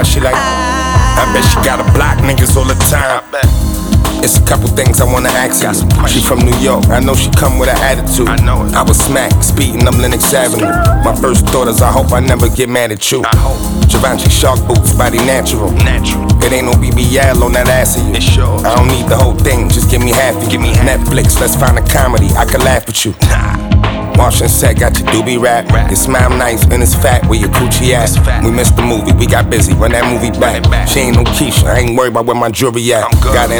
she like, I bet she gotta block niggas all the time. It's a couple things I wanna ask you. She from New York, I know she come with an attitude. I was smacked, speeding up Lenox Avenue. My first thought is I hope I never get mad at you. Givenchy shark boots, body natural. It ain't no BBL on that ass of you. I don't need the whole thing, just give me half of you. Netflix, let's find a comedy, I can laugh with you. Martian said, got your doobie wrap. Your smile nice and it's fat, where your coochie at? We missed the movie, we got busy, run that movie back. She ain't no Keisha, I ain't worried about where my jewelry at. Got